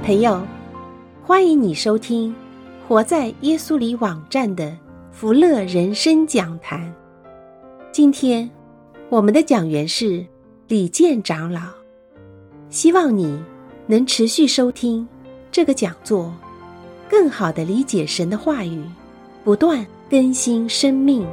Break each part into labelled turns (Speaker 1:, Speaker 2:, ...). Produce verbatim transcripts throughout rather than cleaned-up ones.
Speaker 1: 朋友，欢迎你收听活在耶稣里网站的福乐人生讲坛。今天我们的讲员是李健长老，希望你能持续收听这个讲座，更好地理解神的话语，不断更新生命。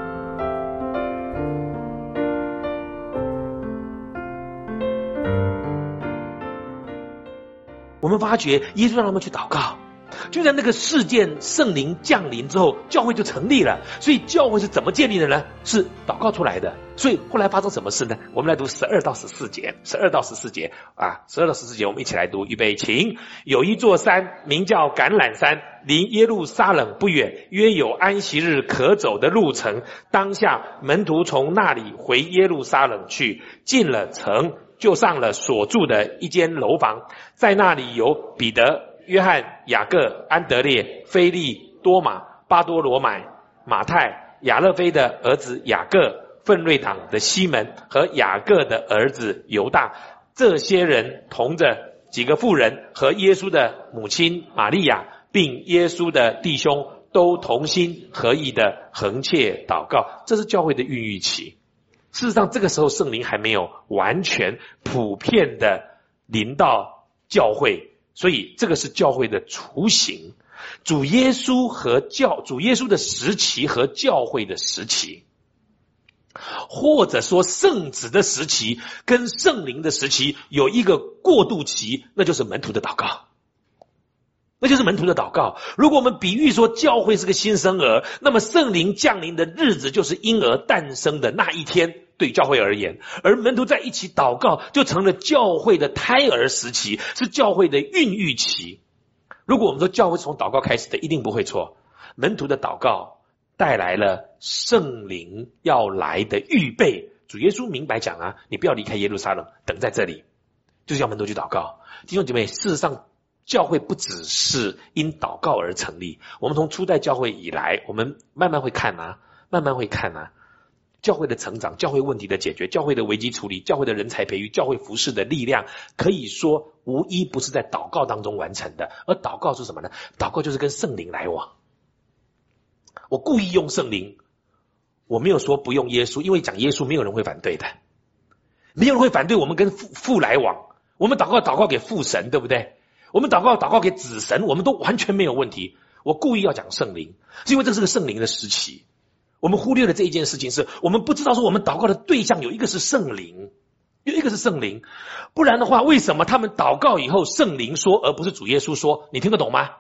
Speaker 2: 我们发觉耶稣让他们去祷告，就在那个事件圣灵降临之后，教会就成立了。所以教会是怎么建立的呢？是祷告出来的。所以后来发生什么事呢？我们来读十二到十四节，十二到十四节啊，十二到十四节，我们一起来读。预备，请。有一座山，名叫橄榄山，离耶路撒冷不远，约有安息日可走的路程。当下门徒从那里回耶路撒冷去，进了城，就上了所住的一间楼房，在那里有彼得、约翰、雅各、安德烈、腓利、多马、巴多罗买、马太、亚勒菲的儿子雅各、奋锐党的西门和雅各的儿子犹大。这些人同着几个妇人和耶稣的母亲玛利亚，并耶稣的弟兄，都同心合意的横切祷告。这是教会的孕育期。事实上，这个时候圣灵还没有完全普遍的临到教会，所以这个是教会的雏形。主耶稣和教主耶稣的时期和教会的时期，或者说圣子的时期跟圣灵的时期有一个过渡期，那就是门徒的祷告。那就是门徒的祷告。如果我们比喻说教会是个新生儿，那么圣灵降临的日子就是婴儿诞生的那一天，对教会而言。而门徒在一起祷告，就成了教会的胎儿时期，是教会的孕育期。如果我们说教会是从祷告开始的，一定不会错。门徒的祷告带来了圣灵要来的预备。主耶稣明白讲啊，你不要离开耶路撒冷，等在这里，就是要门徒去祷告。弟兄姐妹，事实上教会不只是因祷告而成立。我们从初代教会以来，我们慢慢会看啊，慢慢会看啊，教会的成长，教会问题的解决，教会的危机处理，教会的人才培育，教会服事的力量，可以说无一不是在祷告当中完成的。而祷告是什么呢？祷告就是跟圣灵来往。我故意用圣灵，我没有说不用耶稣，因为讲耶稣没有人会反对的，没有人会反对我们跟父父来往。我们祷告祷告给父神，对不对？我们祷告祷告给子神，我们都完全没有问题。我故意要讲圣灵，是因为这是个圣灵的时期。我们忽略了这一件事情，是我们不知道说我们祷告的对象有一个是圣灵，有一个是圣灵。不然的话，为什么他们祷告以后圣灵说而不是主耶稣说？你听得懂吗？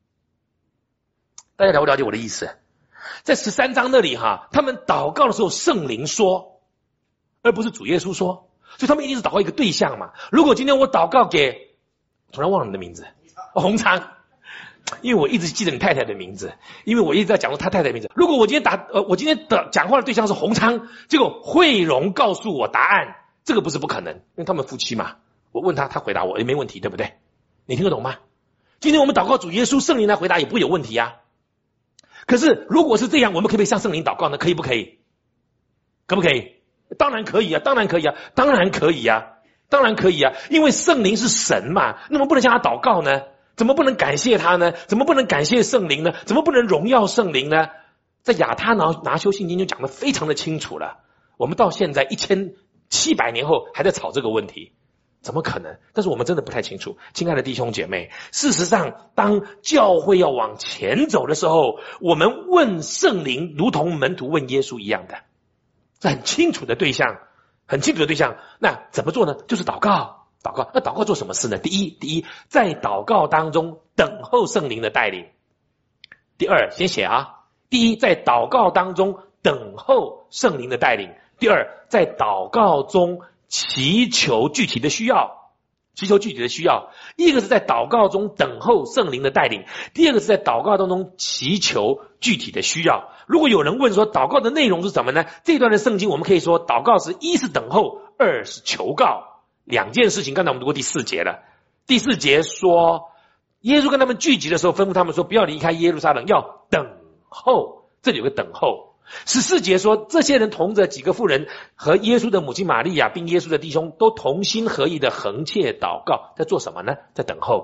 Speaker 2: 大家了不了解我的意思？在十三章那里哈，他们祷告的时候圣灵说而不是主耶稣说，所以他们一定是祷告一个对象嘛。如果今天我祷告给，突然忘了你的名字，洪昌，因为我一直记得你太太的名字，因为我一直在讲说他太太的名字。如果我今天打呃，我今天的讲话的对象是洪昌，结果慧荣告诉我答案，这个不是不可能，因为他们夫妻嘛。我问他，他回答我也没问题，对不对？你听得懂吗？今天我们祷告主耶稣，圣灵来回答也不会有问题啊。可是如果是这样，我们可不可以向圣灵祷告呢？可以不可以？可不可以？当然可以啊，当然可以啊，当然可以啊。当然可以啊，因为圣灵是神嘛，那么不能向他祷告呢？怎么不能感谢他呢？怎么不能感谢圣灵呢？怎么不能荣耀圣灵呢？在亚他拿拿修信经就讲得非常的清楚了。我们到现在一千七百年后还在吵这个问题，怎么可能？但是我们真的不太清楚。亲爱的弟兄姐妹，事实上当教会要往前走的时候，我们问圣灵如同门徒问耶稣一样的，是很清楚的对象，很清楚的对象。那怎么做呢？就是祷告，祷告。那祷告做什么事呢？第一，第一，在祷告当中等候圣灵的带领。第二，先写啊。第一，在祷告当中等候圣灵的带领。第二，在祷告中祈求具体的需要，祈求具体的需要。一个是在祷告中等候圣灵的带领，第二个是在祷告当中祈求具体的需要。如果有人问说祷告的内容是什么呢？这段的圣经我们可以说祷告是一是等候，二是求告，两件事情。刚才我们读过第四节了，第四节说耶稣跟他们聚集的时候吩咐他们说不要离开耶路撒冷，要等候，这里有个等候。十四节说这些人同着几个妇人和耶稣的母亲玛利亚并耶稣的弟兄都同心合意的横切祷告，在做什么呢？在等候。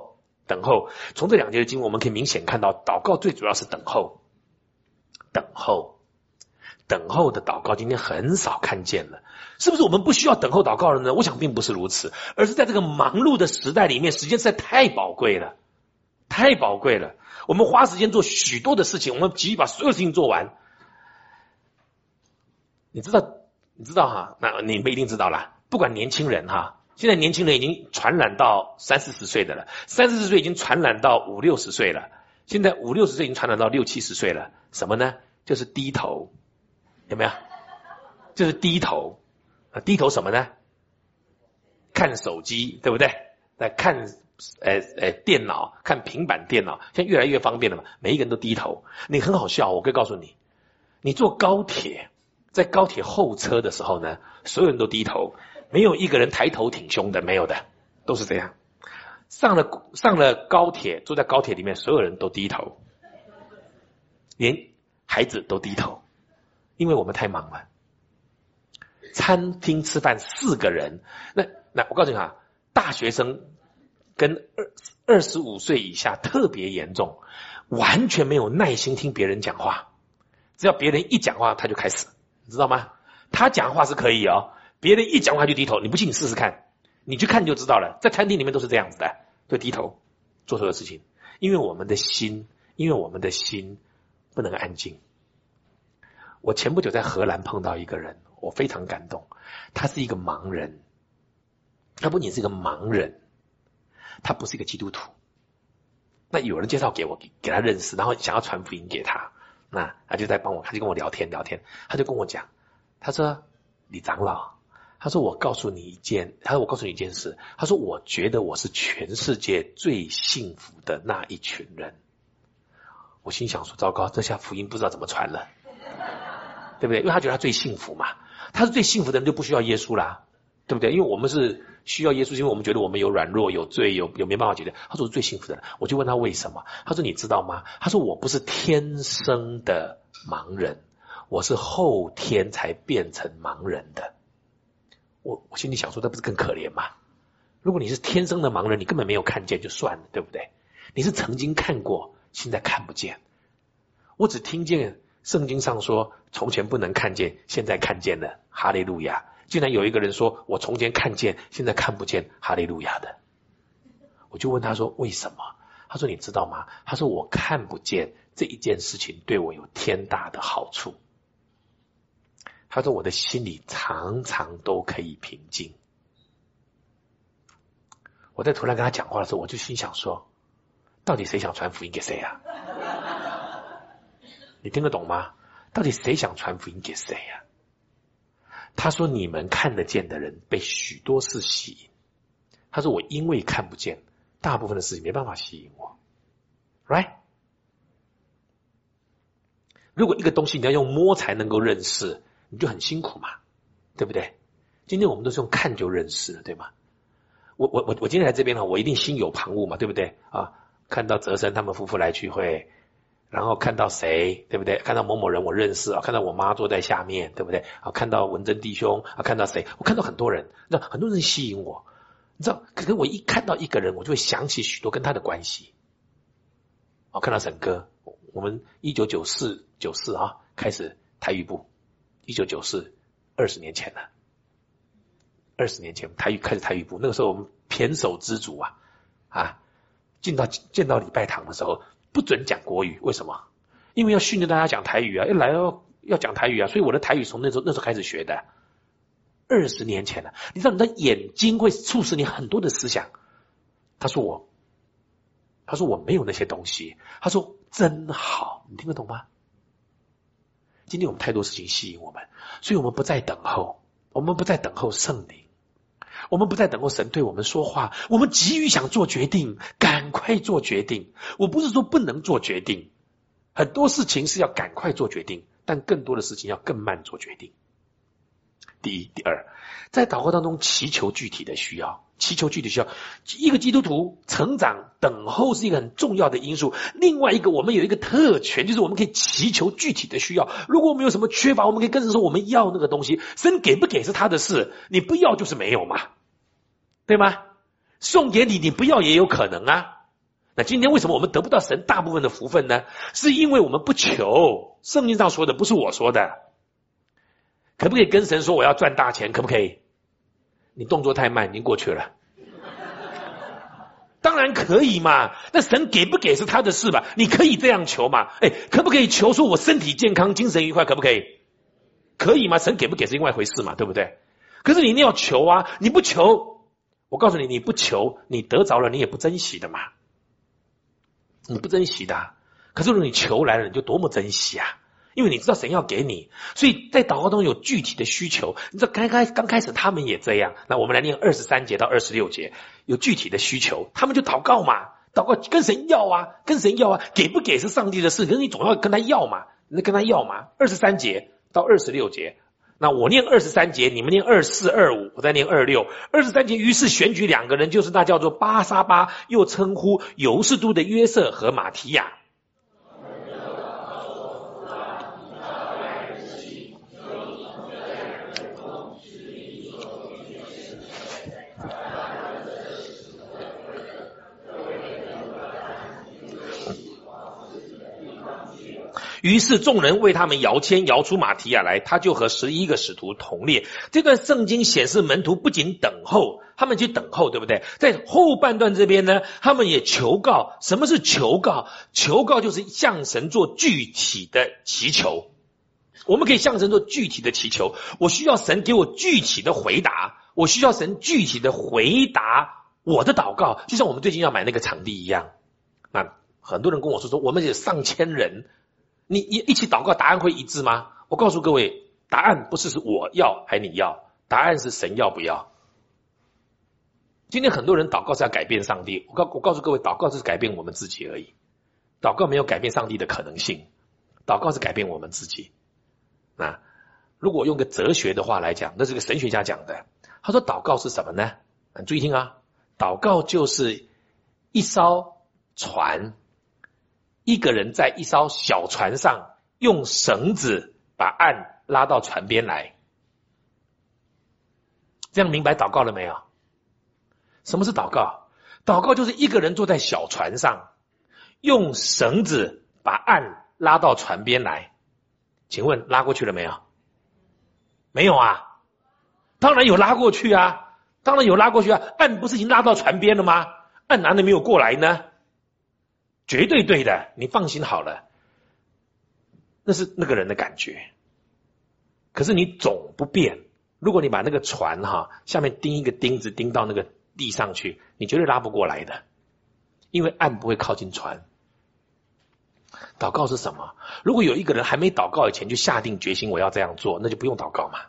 Speaker 2: 等候。从这两节的经文，我们可以明显看到，祷告最主要是等候。等候，等候的祷告，今天很少看见了。是不是我们不需要等候祷告了呢？我想并不是如此，而是在这个忙碌的时代里面，时间实在太宝贵了，太宝贵了。我们花时间做许多的事情，我们急于把所有事情做完。你知道，你知道哈？那你们一定知道啦。不管年轻人哈，现在年轻人已经传染到三四十岁的了，三四十岁已经传染到五六十岁了，现在五六十岁已经传染到六七十岁了。什么呢？就是低头，有没有？就是低头，低头什么呢？看手机，对不对？来看呃呃电脑，看平板电脑，现在越来越方便了嘛，每一个人都低头。你很好笑，我可以告诉你，你坐高铁，在高铁候车的时候呢，所有人都低头，没有一个人抬头挺胸的，没有的，都是这样。上了上了高铁，坐在高铁里面，所有人都低头，连孩子都低头，因为我们太忙了。餐厅吃饭四个人，那那我告诉你啊，大学生跟二二十五岁以下特别严重，完全没有耐心听别人讲话，只要别人一讲话他就开始，你知道吗？他讲话是可以哦，别人一讲话就低头，你不信你试试看，你去看就知道了，在餐厅里面都是这样子的，就低头做所有事情，因为我们的心，因为我们的心不能安静。我前不久在荷兰碰到一个人，我非常感动，他是一个盲人，他不仅是一个盲人，他不是一个基督徒。那有人介绍给我，给他认识，然后想要传福音给他，那他就在帮我，他就跟我聊天聊天，他就跟我讲，他说李长老，他说我告诉你一件，他说我告诉你一件事，他说我觉得我是全世界最幸福的那一群人。我心想说糟糕，这下福音不知道怎么传了，对不对？因为他觉得他最幸福嘛，他是最幸福的人就不需要耶稣啦，对不对？因为我们是需要耶稣，因为我们觉得我们有软弱有罪有有没办法解决。他说我是最幸福的人，我就问他为什么，他说你知道吗？他说我不是天生的盲人，我是后天才变成盲人的。我我心里想说，这不是更可怜吗？如果你是天生的盲人，你根本没有看见就算了，对不对？你是曾经看过，现在看不见。我只听见圣经上说，从前不能看见，现在看见了，哈利路亚。竟然有一个人说，我从前看见，现在看不见，哈利路亚的。我就问他说为什么？他说你知道吗？他说我看不见这一件事情对我有天大的好处。他说我的心里常常都可以平静。我在突然跟他讲话的时候，我就心想说，到底谁想传福音给谁啊？你听得懂吗？到底谁想传福音给谁啊？他说你们看得见的人被许多事吸引。他说我因为看不见，大部分的事情没办法吸引我。 Right？ 如果一个东西你要用摸才能够认识，你就很辛苦嘛，对不对？今天我们都是用看就认识了，对吗？我我我我今天来这边呢，我一定心有旁骛嘛，对不对啊？看到泽生他们夫妇来聚会，然后看到谁，对不对？看到某某人我认识啊，看到我妈坐在下面，对不对？啊，看到文珍弟兄啊，看到谁？我看到很多人，那很多人吸引我，你知道？可是我一看到一个人，我就会想起许多跟他的关系。哦，看到沈哥，我们一九九四九四啊开始台语部，一九九四二十年前了，二十年前台语开始台语部，那个时候我们胼手知足啊啊，进到见到礼拜堂的时候。不准讲国语，为什么？因为要训练大家讲台语啊，一来要要讲台语啊，所以我的台语从那时候那时候开始学的，二十年前了。你知道你的眼睛会促使你很多的思想。他说我，他说我没有那些东西，他说真好，你听得懂吗？今天我们太多事情吸引我们，所以我们不再等候，我们不再等候圣灵。我们不再等候神对我们说话，我们急于想做决定，赶快做决定。我不是说不能做决定，很多事情是要赶快做决定，但更多的事情要更慢做决定。第一，第二，在祷告当中祈求具体的需要，祈求具体需要。一个基督徒成长等候是一个很重要的因素。另外一个，我们有一个特权，就是我们可以祈求具体的需要。如果我们有什么缺乏，我们可以跟神说我们要那个东西，神给不给是他的事，你不要就是没有嘛，对吗？送给你你不要也有可能啊， 那今天为什么我们得不到神大部分的福分呢？是因为我们不求。圣经上说的不是我说的。可不可以跟神说我要赚大钱？可不可以？你动作太慢，已经过去了。当然可以嘛，那神给不给是他的事吧，你可以这样求嘛。哎，可不可以求说我身体健康精神愉快，可不可以？可以吗？神给不给是另外一回事嘛，对不对？可是你一定要求啊，你不求，我告诉你，你不求，你得着了你也不珍惜的嘛，你不珍惜的啊。可是如果你求来了，你就多么珍惜啊，因为你知道神要给你，所以在祷告中有具体的需求。你知道刚开刚开始他们也这样，那我们来念二十三节到二十六节，有具体的需求，他们就祷告嘛，祷告跟神要啊，跟神要啊，给不给是上帝的事，可是你总要跟他要嘛，你跟他要嘛。二十三节到二十六节，那我念二十三节，你们念二四二五，我再念二六。二十三节，于是选举两个人，就是那叫做巴沙巴，又称呼犹士都的约瑟和马提亚。于是众人为他们摇签，摇出马提亚来，他就和十一个使徒同列。这段圣经显示门徒不仅等候，他们去等候，对不对？在后半段这边呢，他们也求告。什么是求告？求告就是向神做具体的祈求。我们可以向神做具体的祈求，我需要神给我具体的回答，我需要神具体的回答我的祷告，就像我们最近要买那个场地一样。那很多人跟我说说，我们有上千人，你你一起祷告，答案会一致吗？我告诉各位，答案不是是我要还你要，答案是神要不要。今天很多人祷告是要改变上帝，我告我告诉各位，祷告是改变我们自己而已，祷告没有改变上帝的可能性，祷告是改变我们自己。那如果用个哲学的话来讲，那是个神学家讲的，他说祷告是什么呢？注意听啊，祷告就是一艘船，一个人在一艘小船上用绳子把岸拉到船边来。这样明白祷告了没有？什么是祷告？祷告就是一个人坐在小船上，用绳子把岸拉到船边来。请问拉过去了没有？没有啊，当然有拉过去啊，当然有拉过去啊，岸不是已经拉到船边了吗？岸哪里没有过来呢？绝对对的，你放心好了，那是那个人的感觉。可是你总不变，如果你把那个船哈下面钉一个钉子钉到那个地上去，你绝对拉不过来的，因为岸不会靠近船。祷告是什么？如果有一个人还没祷告以前就下定决心我要这样做，那就不用祷告嘛。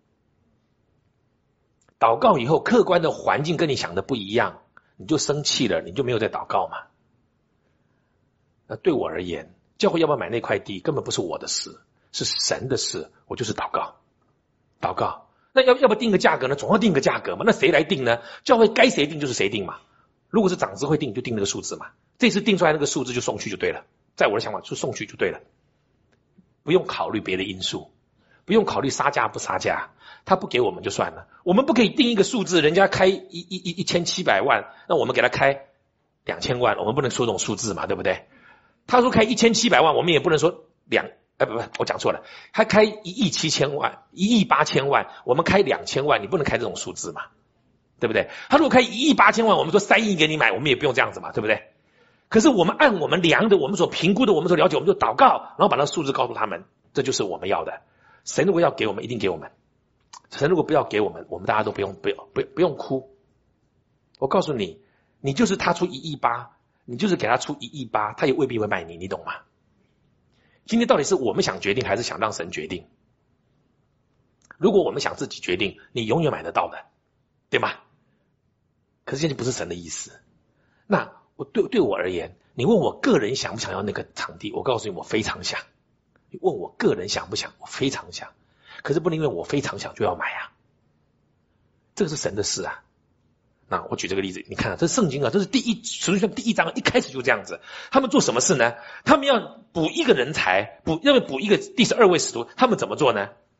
Speaker 2: 祷告以后客观的环境跟你想的不一样，你就生气了，你就没有在祷告嘛。那对我而言，教会要不要买那块地根本不是我的事，是神的事，我就是祷告祷告。那要要不要定个价格呢？总要定个价格嘛，那谁来定呢？教会该谁定就是谁定嘛。如果是长子会定，就定那个数字嘛，这次定出来那个数字就送去就对了，在我的想法就送去就对了，不用考虑别的因素，不用考虑杀价不杀价，他不给我们就算了。我们不可以定一个数字，人家开一一一一千七百万，那我们给他开两千万，我们不能说这种数字嘛，对不对？他说开一千七百万，我们也不能说两，哎不不，我讲错了，他开一亿七千万，一亿八千万，我们开两千万，你不能开这种数字嘛，对不对？他如果开一亿八千万，我们说三亿给你买，我们也不用这样子嘛，对不对？可是我们按我们量的，我们所评估的，我们所了解，我们就祷告，然后把那数字告诉他们，这就是我们要的。神如果要给我们，一定给我们；神如果不要给我们，我们大家都不用不用不不用哭。我告诉你，你就是他出一亿八，你就是给他出一亿八，他也未必会卖你，你懂吗？今天到底是我们想决定，还是想让神决定？如果我们想自己决定，你永远买得到的，对吗？可是现在不是神的意思。那我对对我而言，你问我个人想不想要那个场地，我告诉你，我非常想。你问我个人想不想，我非常想。可是不能因为我非常想就要买啊，这个是神的事啊。那我举这个例子，你看啊，这是圣经啊，这是第一使徒行传第一章，一开始就这样子。他们做什么事呢？他们要补一个人才，补要补一个第十二位使徒，他们怎么做呢？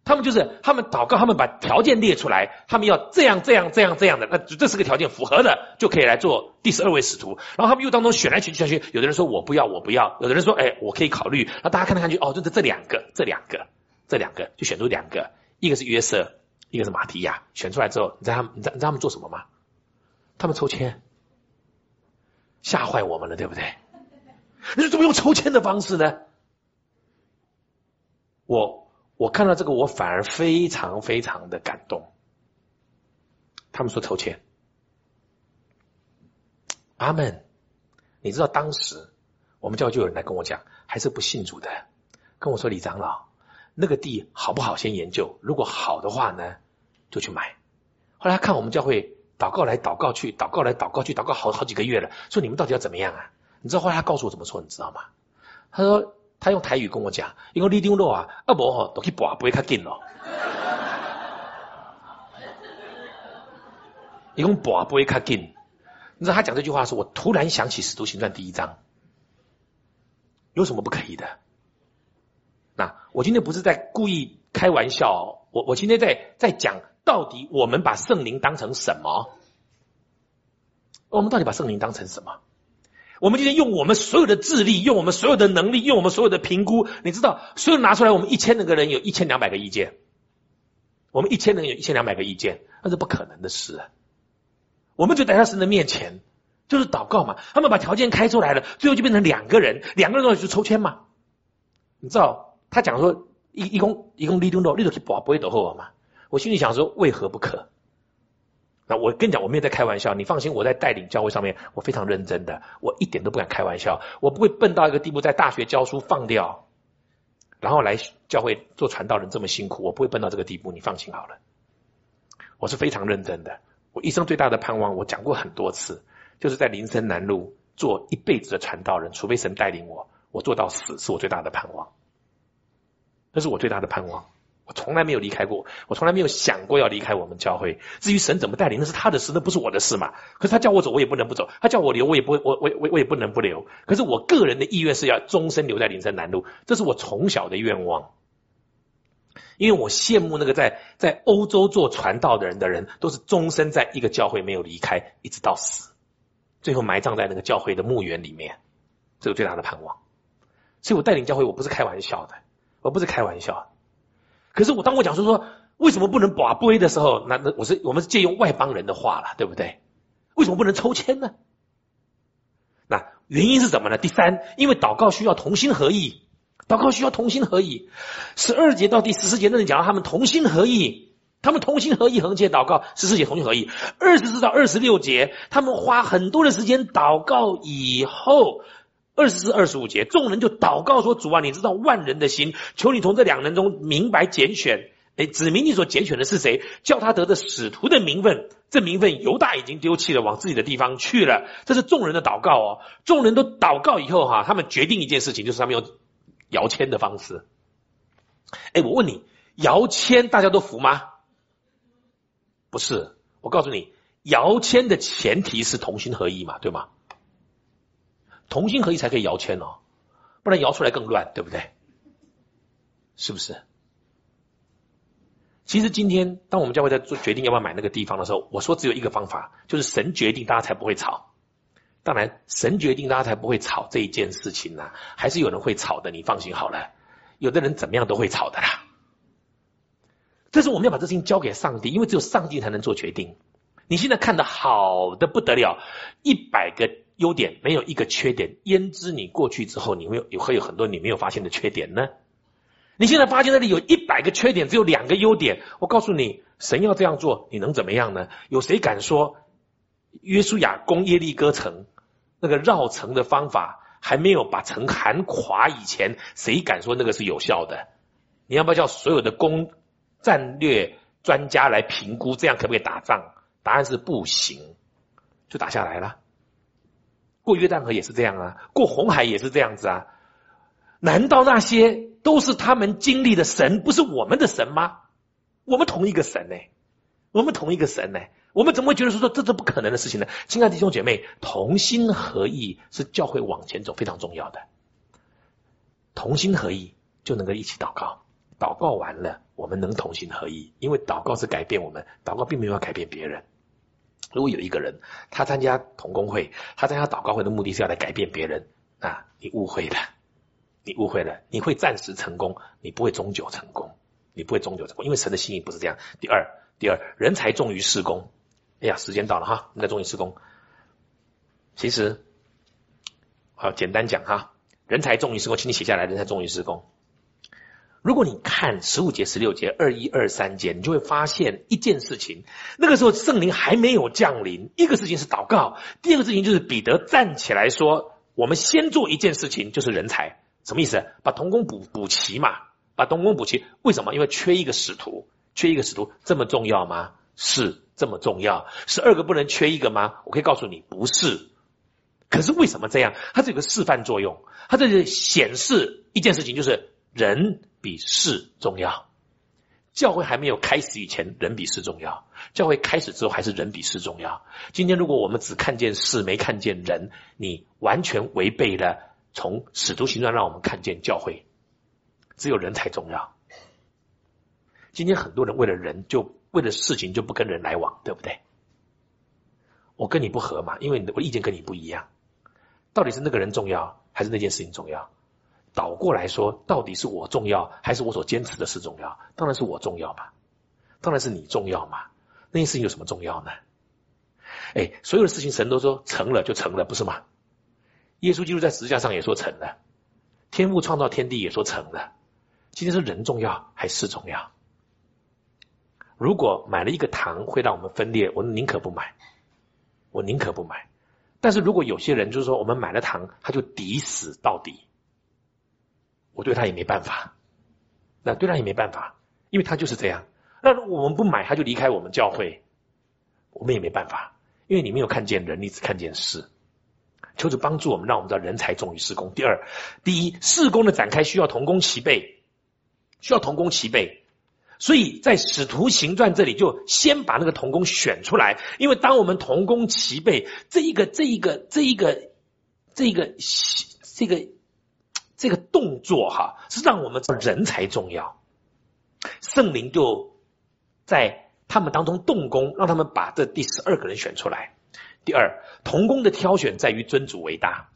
Speaker 2: 他们就是他们祷告，他们把条件列出来，他们要这样这样这样这样的，那这四个条件符合的就可以来做第十二位使徒。然后他们又当中选来选去选去，有的人说我不要我不要，有的人说哎我可以考虑。然后大家看来看去，哦，就是这两个这两个这两个就选出两个，一个是约瑟，一个是马提亚。选出来之后，你知道他们你知道你知道他们做什么吗？他们抽签，吓坏我们了，对不对？你说怎么用抽签的方式呢？我。我看到这个，我反而非常非常的感动。他们说抽签，阿们。你知道当时我们教会就有人来跟我讲，还是不信主的，跟我说李长老，那个地好不好先研究，如果好的话呢，就去买。后来他看我们教会祷告来祷告去，祷告来祷告去，祷告好好几个月了，说你们到底要怎么样啊？你知道后来他告诉我怎么说，你知道吗？他说。他用台语跟我讲，因为你丢肉啊，啊无吼，都去拔不会较紧咯。一共拔不会较紧，你知道他讲这句话的时候，我突然想起《使徒行传》第一章，有什么不可以的？那我今天不是在故意开玩笑，我我今天在在讲，到底我们把圣灵当成什么？我们到底把圣灵当成什么？我们今天用我们所有的智力，用我们所有的能力，用我们所有的评估，你知道，所有拿出来，我们一千个人有一千两百个意见，我们一千人有一千两百个意见，那是不可能的事啊！我们就在他神的面前，就是祷告嘛。他们把条件开出来了，最后就变成两个人，两个人就抽签嘛。你知道，他讲说一一共一共立定到立定去保不会得后嘛？我心里想说，为何不可？那我跟你讲，我没有在开玩笑，你放心，我在带领教会上面，我非常认真的，我一点都不敢开玩笑，我不会笨到一个地步，在大学教书放掉，然后来教会做传道人这么辛苦，我不会笨到这个地步，你放心好了，我是非常认真的。我一生最大的盼望，我讲过很多次，就是在林森南路做一辈子的传道人，除非神带领我，我做到死是我最大的盼望，那是我最大的盼望。我从来没有离开过，我从来没有想过要离开我们教会。至于神怎么带领，那是他的事，那不是我的事嘛。可是他叫我走，我也不能不走；他叫我留，我也不会，我我我我也不能不留。可是我个人的意愿是要终身留在林森南路，这是我从小的愿望。因为我羡慕那个在在欧洲做传道的人的人，都是终身在一个教会没有离开，一直到死，最后埋葬在那个教会的墓园里面，这是最大的盼望。所以我带领教会，我不是开玩笑的，我不是开玩笑的。可是我当我讲说说为什么不能拔杯的时候，那那我是我们是借用外邦人的话了，对不对？为什么不能抽签呢？那原因是什么呢？第三，因为祷告需要同心合意，祷告需要同心合意。十二节到第十四节那里讲到他们同心合意，他们同心合意横切祷告，十四节同心合意。二十四到二十六节，他们花很多的时间祷告以后。二十四、二十五节，众人就祷告说：“主啊，你知道万人的心，求你从这两人中明白拣选，诶，指明你所拣选的是谁，叫他得的使徒的名分。这名分犹大已经丢弃了，往自己的地方去了。”这是众人的祷告哦。众人都祷告以后哈、啊，他们决定一件事情，就是他们用摇签的方式。诶，我问你，摇签大家都服吗？不是，我告诉你，摇签的前提是同心合意嘛，对吗？同心合意才可以摇签哦，不然摇出来更乱，对不对？是不是？其实今天当我们教会在做决定要不要买那个地方的时候，我说只有一个方法，就是神决定，大家才不会吵。当然神决定大家才不会吵这一件事情啊，还是有人会吵的，你放心好了，有的人怎么样都会吵的啦。这是我们要把这事情交给上帝，因为只有上帝才能做决定。你现在看得好的不得了，一百个优点没有一个缺点，焉知你过去之后你会有会有很多你没有发现的缺点呢？你现在发现那里有一百个缺点，只有两个优点，我告诉你，神要这样做，你能怎么样呢？有谁敢说约书亚攻耶利哥城那个绕城的方法还没有把城hand垮以前，谁敢说那个是有效的？你要不要叫所有的攻战略专家来评估，这样可不可以打仗？答案是不行，就打下来了。过约旦河也是这样啊，过红海也是这样子啊。难道那些都是他们经历的神，不是我们的神吗？我们同一个神呢、欸，我们同一个神呢、欸，我们怎么会觉得说说这是不可能的事情呢？亲爱的弟兄姐妹，同心合意是教会往前走非常重要的。同心合意就能够一起祷告，祷告完了我们能同心合一，因为祷告是改变我们，祷告并没有要改变别人。如果有一个人他参加同工会，他参加祷告会的目的是要来改变别人，那你误会了，你误会了，你会暂时成功，你不会终久成功，你不会终久成功，因为神的心意不是这样。第二，第二，人才重于事工。哎呀，时间到了哈，我们在重于事工。其实，好简单讲哈，人才重于事工，请你写下来，人才重于事工。如果你看十五节、十六节、二一、二三节，你就会发现一件事情，那个时候圣灵还没有降临。一个事情是祷告，第二个事情就是彼得站起来说，我们先做一件事情，就是人才。什么意思？把同工补补齐嘛，把同工补齐。为什么？因为缺一个使徒，缺一个使徒这么重要吗？是这么重要。十二个不能缺一个吗？我可以告诉你，不是。可是为什么这样？它是有个示范作用，它这是显示一件事情，就是人比事重要。教会还没有开始以前，人比事重要；教会开始之后，还是人比事重要。今天如果我们只看见事，没看见人，你完全违背了从使徒行传让我们看见教会，只有人才重要。今天很多人为了人，就为了事情就不跟人来往，对不对？我跟你不合嘛，因为我的意见跟你不一样。到底是那个人重要，还是那件事情重要？倒过来说，到底是我重要，还是我所坚持的事重要？当然是我重要吧，当然是你重要嘛。那件事情有什么重要呢？哎，所有的事情神都说成了就成了，不是吗？耶稣基督在十字架上也说成了，天父创造天地也说成了。今天是人重要还是事重要？如果买了一个糖会让我们分裂，我宁可不买，我宁可不买。但是如果有些人就是说我们买了糖他就抵死到底，我对他也没办法，那对他也没办法，因为他就是这样。那如果我们不买他就离开我们教会，我们也没办法，因为你没有看见人，你只看见事。求主帮助我们，让我们知道人才重于事工。第二，第一，事工的展开需要同工齐备，需要同工齐备。所以在使徒行传这里就先把那个同工选出来，因为当我们同工齐备，这一个这一个这一个这一个这个这个动作哈，是让我们知道人才重要。圣灵就在他们当中动工，让他们把这第十二个人选出来。第二，同工的挑选在于尊主为大。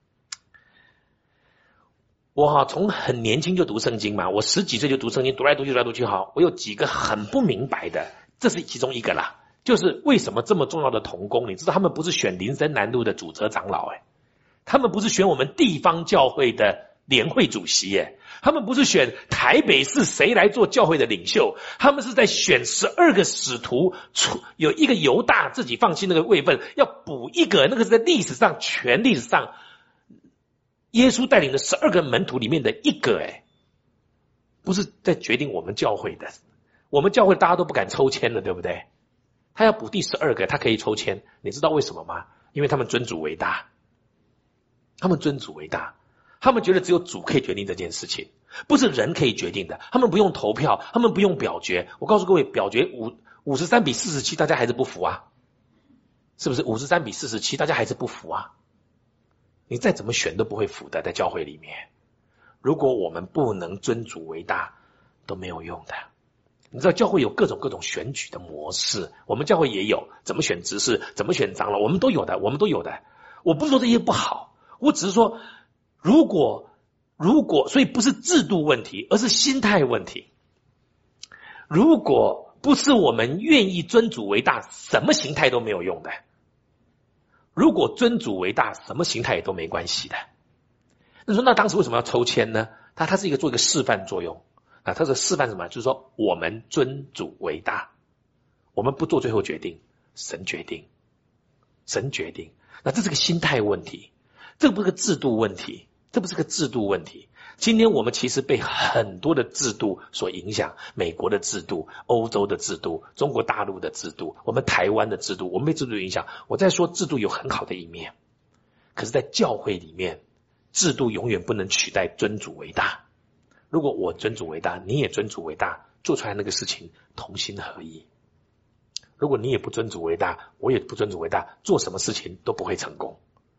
Speaker 2: 我哈从很年轻就读圣经嘛，我十几岁就读圣经，读来读去读来读去哈，我有几个很不明白的，这是其中一个啦，就是为什么这么重要的同工，你知道他们不是选林森南路的主责长老哎，他们不是选我们地方教会的联会主席耶，他们不是选台北市谁来做教会的领袖，他们是在选十二个使徒，有一个犹大自己放弃那个位分，要补一个，那个是在历史上全历史上耶稣带领的十二个门徒里面的一个，哎，不是在决定我们教会的。我们教会大家都不敢抽签了，对不对？他要补第十二个，他可以抽签。你知道为什么吗？因为他们尊主为大，他们尊主为大，他们觉得只有主可以决定这件事情，不是人可以决定的。他们不用投票，他们不用表决。我告诉各位，表决五五十三比四十七，大家还是不服啊？是不是五十三比四十七，大家还是不服啊？你再怎么选都不会服的，在教会里面，如果我们不能尊主为大，都没有用的。你知道教会有各种各种选举的模式，我们教会也有，怎么选执事，怎么选长老，我们都有的，我们都有的。我不是说这些不好，我只是说，如果如果，所以不是制度问题，而是心态问题。如果不是我们愿意尊主为大，什么形态都没有用的。如果尊主为大，什么形态也都没关系的。那说那当时为什么要抽签呢？它它是一个做一个示范作用啊，它是示范什么？就是说我们尊主为大，我们不做最后决定，神决定，神决定。那这是个心态问题，这不是个制度问题，这不是个制度问题。今天我们其实被很多的制度所影响，美国的制度、欧洲的制度、中国大陆的制度、我们台湾的制度，我们被制度影响。我在说制度有很好的一面，可是在教会里面，制度永远不能取代尊主为大。如果我尊主为大，你也尊主为大，做出来那个事情同心合一。如果你也不尊主为大，我也不尊主为大，做什么事情都不会成功。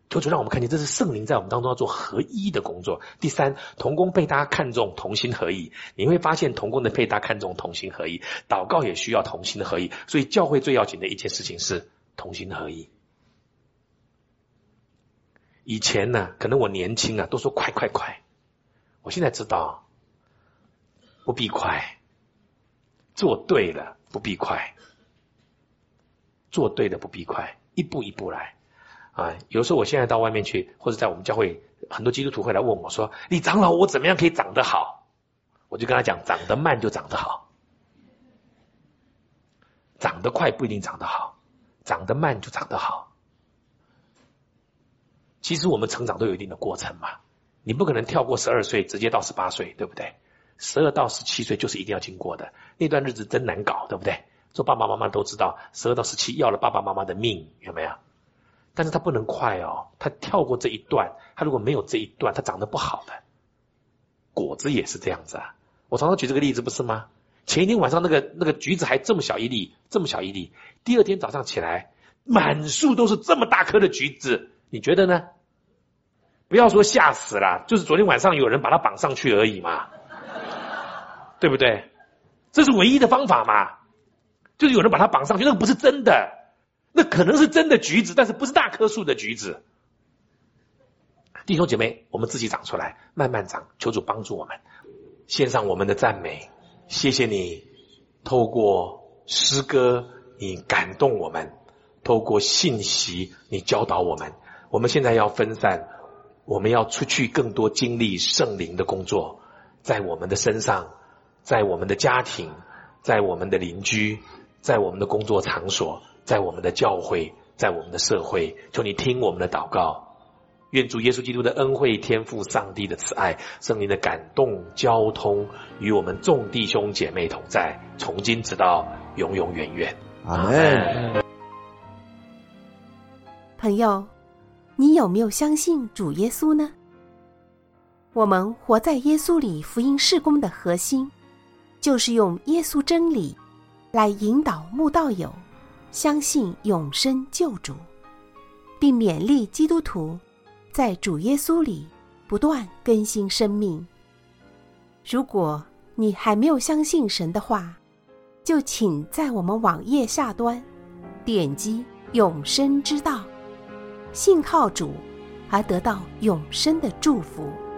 Speaker 2: 求主让我们看见这是圣灵在我们当中要做合一的工作。第三，同工被大家看重，同心合意。你会发现同工的被大家看重，同心合意，祷告也需要同心合意。所以教会最要紧的一件事情是同心合意。以前呢，可能我年轻啊，都说快快快，我现在知道不必快，做对了不必快，做对了不必快，一步一步来啊。有时候我现在到外面去，或者在我们教会，很多基督徒会来问我说，李长老，我怎么样可以长得好？我就跟他讲，长得慢就长得好，长得快不一定长得好，长得慢就长得好。其实我们成长都有一定的过程嘛，你不可能跳过十二岁直接到十八岁，对不对？十二到十七岁就是一定要经过的，那段日子真难搞，对不对？做爸爸妈妈都知道，十二到十七要了爸爸妈妈的命，有没有？但是他不能快哦，他跳过这一段，他如果没有这一段，他长得不好的。果子也是这样子啊，我常常举这个例子不是吗？前一天晚上那个那个橘子还这么小一粒，这么小一粒，第二天早上起来，满树都是这么大颗的橘子，你觉得呢？不要说吓死了，就是昨天晚上有人把它绑上去而已嘛，对不对？这是唯一的方法嘛，就是有人把它绑上去，那个不是真的，那可能是真的橘子，但是不是大棵树的橘子。弟兄姐妹，我们自己长出来，慢慢长，求主帮助我们。献上我们的赞美，谢谢你透过诗歌你感动我们，透过信息你教导我们。我们现在要分散，我们要出去更多经历圣灵的工作，在我们的身上，在我们的家庭，在我们的邻居，在我们的工作场所，在我们的教会，在我们的社会。求你听我们的祷告，愿主耶稣基督的恩惠、天父上帝的慈爱、圣灵的感动交通与我们众弟兄姐妹同在，从今直到永永远远。
Speaker 3: 阿们。
Speaker 1: 朋友，你有没有相信主耶稣呢？我们活在耶稣里福音事工的核心，就是用耶稣真理来引导慕道友相信永生救主，并勉励基督徒在主耶稣里不断更新生命。如果你还没有相信神的话，就请在我们网页下端点击永生之道，信靠主而得到永生的祝福。